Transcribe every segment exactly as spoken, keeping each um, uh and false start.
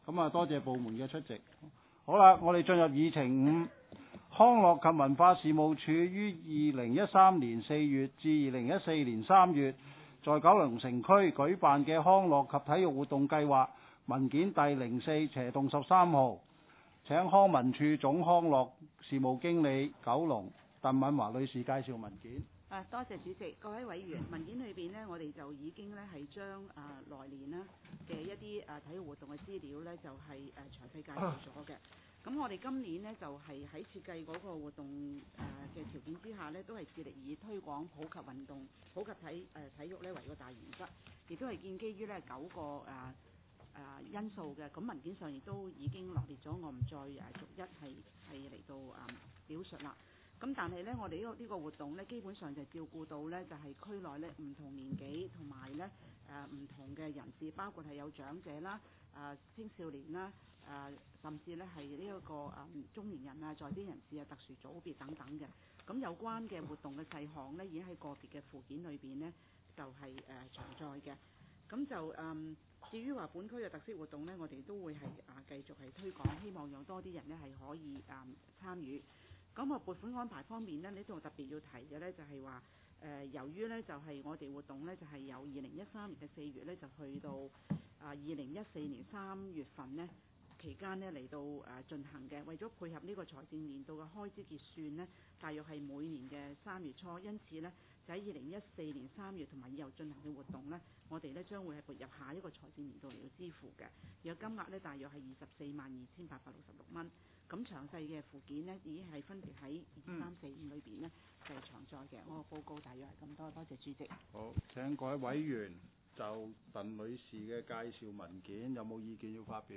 咁啊，多謝部門嘅出席。好啦，我哋進入議程五，康樂及文化事務署於二零一三年四月至二零一四年三月在九龍城區舉辦嘅康樂及體育活動計劃文件第零四斜洞十三號，請康文署總康樂事務經理九龍鄧敏華女士介紹文件。 啊，多謝主席，各位委員，文件裏邊呢，我哋就已經呢係將啊來年呢嘅一啲啊體育活動嘅資料呢，就係、是、誒、啊、詳細介紹咗嘅。咁我哋今年呢，就係、是、喺設計嗰個活動誒嘅條件之下呢，都係致力以推廣普及運動、普及體誒、呃、體育呢為個大原則，亦都係建基於呢九個誒誒、啊啊、因素嘅。咁文件上亦都已經羅列咗，我唔再誒逐一係係嚟到誒、啊、表述啦。咁但係咧，我哋呢個呢個活動咧，基本上就照顧到咧，就係、是、區內咧唔同年紀同埋咧誒唔同嘅人士，包括係有長者啦、誒、呃、青少年啦、誒、呃、甚至咧係呢一個誒、呃、中年人啊、在啲人士啊、特殊組別等等嘅。咁有關嘅活動嘅細項咧，已經喺個別嘅附件裏邊咧，就係、是、誒、呃、存在嘅。咁就誒、呃，至於話本區嘅特色活動咧，我哋都會係啊繼續係推廣，希望讓多啲人咧係可以誒、呃、參與。咁啊撥款安排方面呢，呢度特別要提嘅呢，就係話誒，由於呢，就係我哋活動呢，就係由二零一三年嘅四月呢，就去到啊二零一四年三月份呢期間呢嚟到誒進行嘅，為咗配合呢個財政年度嘅開支結算呢，大約係每年嘅三月初，因此呢，就喺二零一四年三月同埋以後進行嘅活動呢，我哋呢將會係撥入下一個財政年度嚟到支付嘅，有金額呢，大約係二十四萬二千八百六十六蚊。咁詳細嘅附件呢，已經係分別喺二三四五裏邊呢，就係詳載嘅。我個報告大約係咁多，多謝主席。 好，請各位委員就鄧女士嘅介紹文件有冇意見要發表？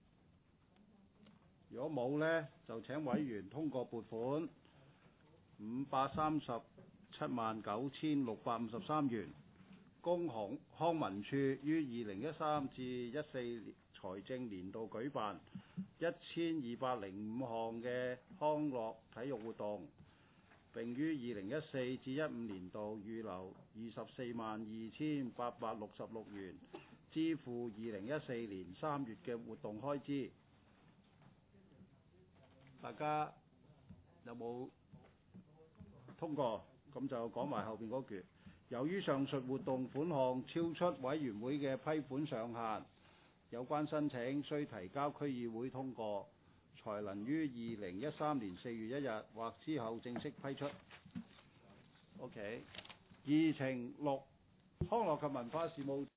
如果冇呢，就請委員通過撥款五百三十七萬九千六百五十三元，供康康文署於二零一三至一四年財政年度舉辦一千二百零五項嘅康樂體育活動，並於二零一四至一五年度預留二十四萬二千八百六十六元，支付二零一四年三月嘅活動開支。大家有冇通過？咁就講埋後邊嗰句。由於上述活動款項超出委員會嘅批款上限，有關申請需提交區議會通過，才能於二零一三年四月一日或之後正式批出。OK， 議程六，康樂及文化事務